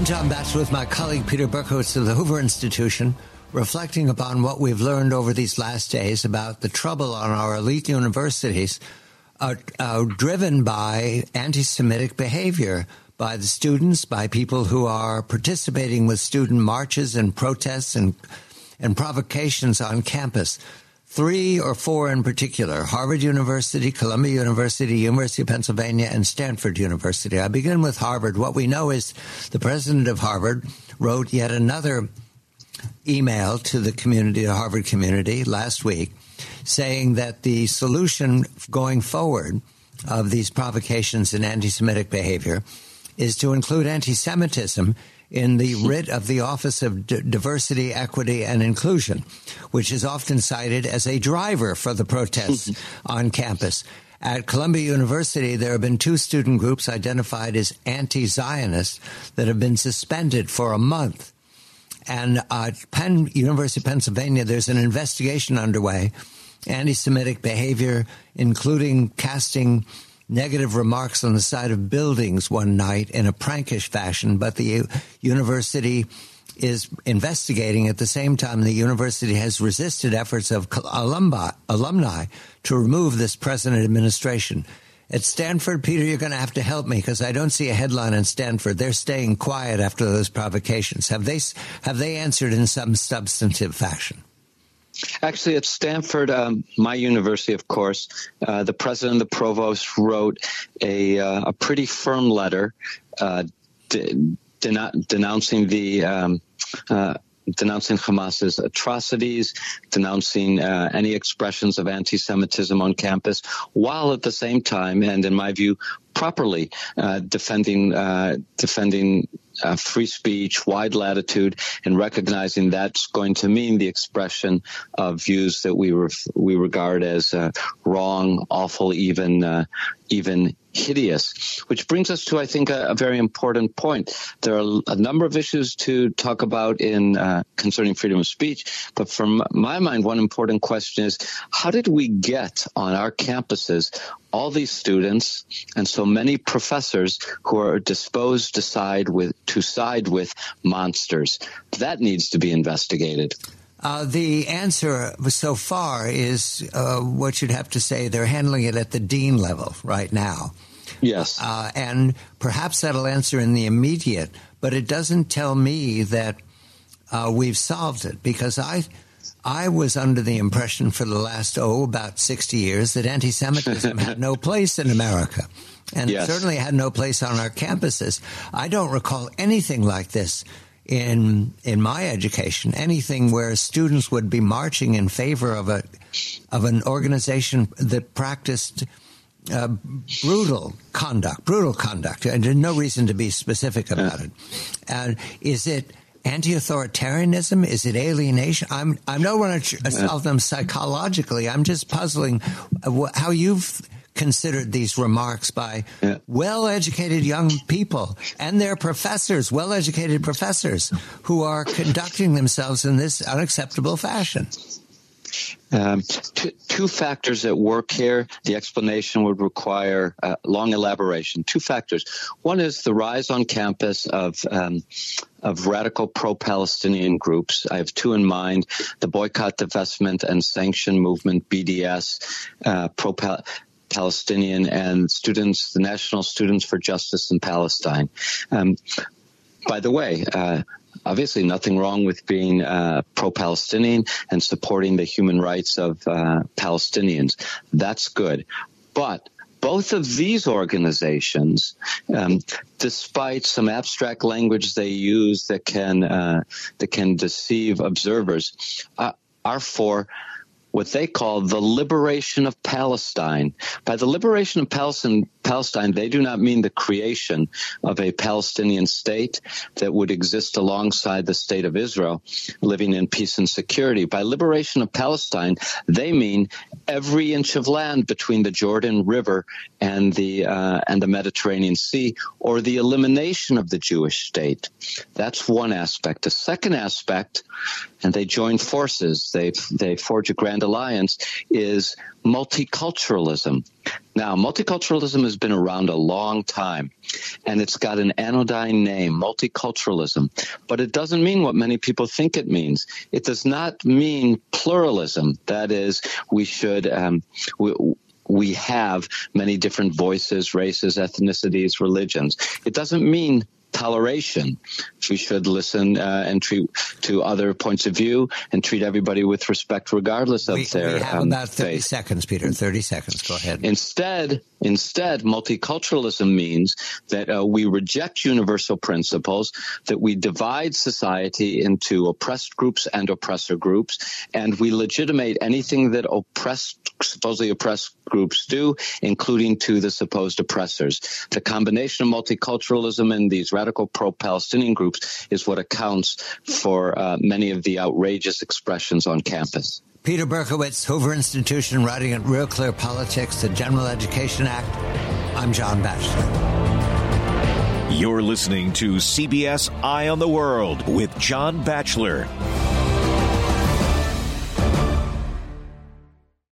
I'm John Batchelor with my colleague Peter Berkowitz of the Hoover Institution, reflecting upon what we've learned over these last days about the trouble on our elite universities driven by anti-Semitic behavior by the students, by people who are participating with student marches and protests and provocations on campus. 3 or 4 in particular: Harvard University, Columbia University, University of Pennsylvania, and Stanford University. I begin with Harvard. What we know is the president of Harvard wrote yet another email to the community, the Harvard community, last week, saying that the solution going forward of these provocations and anti-Semitic behavior is to include anti-Semitism in the writ of the Office of Diversity, Equity, and Inclusion, which is often cited as a driver for the protests on campus. At Columbia University, there have been 2 student groups identified as anti-Zionist that have been suspended for a month. And at University of Pennsylvania, there's an investigation underway, anti-Semitic behavior, including casting negative remarks on the side of buildings one night in a prankish fashion, but the university is investigating. At the same time, the university has resisted efforts of alumni to remove this present administration. At Stanford, Peter, you're going to have to help me because I don't see a headline in Stanford. They're staying quiet after those provocations. Have they answered in some substantive fashion? Actually, at Stanford, my university, of course, the president and the provost wrote a pretty firm letter denouncing denouncing Hamas's atrocities, denouncing any expressions of anti-Semitism on campus, while at the same time, and in my view, properly defending free speech, wide latitude, and recognizing that's going to mean the expression of views that we regard as wrong, awful, even hideous. Which brings us to, I think, a very important point. There are a number of issues to talk about concerning freedom of speech, but from my mind, one important question is, how did we get on our campuses all these students and so many professors who are disposed to side with monsters? That needs to be investigated. The answer so far is what you'd have to say they're handling it at the dean level right now. Yes. And perhaps that'll answer in the immediate, but it doesn't tell me that we've solved it, because I was under the impression for the last, about 60 years that anti-Semitism had no place in America. And yes, it certainly had no place on our campuses. I don't recall anything like this in my education, anything where students would be marching in favor of an organization that practiced brutal conduct. And there's no reason to be specific about it. And is it anti-authoritarianism? Is it alienation? I don't want to solve them psychologically. I'm just puzzling how you've considered these remarks by well-educated young people and their professors, well-educated professors, who are conducting themselves in this unacceptable fashion. Two factors at work here. The explanation would require long elaboration. 2 factors. One is the rise on campus of radical pro-Palestinian groups. I have 2 in mind: the Boycott, Divestment, and Sanction Movement, BDS, Palestinian, and the National Students for Justice in Palestine. By the way, obviously nothing wrong with being pro-Palestinian and supporting the human rights of Palestinians. That's good. But both of these organizations, despite some abstract language they use that can deceive observers, are for what they call the liberation of Palestine. By the liberation of Palestine, they do not mean the creation of a Palestinian state that would exist alongside the state of Israel, living in peace and security. By liberation of Palestine, they mean every inch of land between the Jordan River and the Mediterranean Sea, or the elimination of the Jewish state. That's one aspect. The second aspect, and they join forces. They forge a grand Grand Alliance is multiculturalism. Now, multiculturalism has been around a long time, and it's got an anodyne name, multiculturalism. But it doesn't mean what many people think it means. It does not mean pluralism. That is, we should we have many different voices, races, ethnicities, religions. It doesn't mean toleration. We should listen and treat to other points of view and treat everybody with respect regardless of their we have about 30 faith. seconds, Peter. 30 seconds. Go ahead. Instead, multiculturalism means that we reject universal principles, that we divide society into oppressed groups and oppressor groups, and we legitimate anything that supposedly oppressed groups do, including to the supposed oppressors. The combination of multiculturalism and these radical pro-Palestinian groups is what accounts for many of the outrageous expressions on campus. Peter Berkowitz, Hoover Institution, writing at Real Clear Politics, the General Education Act. I'm John Batchelor. You're listening to CBS Eye on the World with John Batchelor.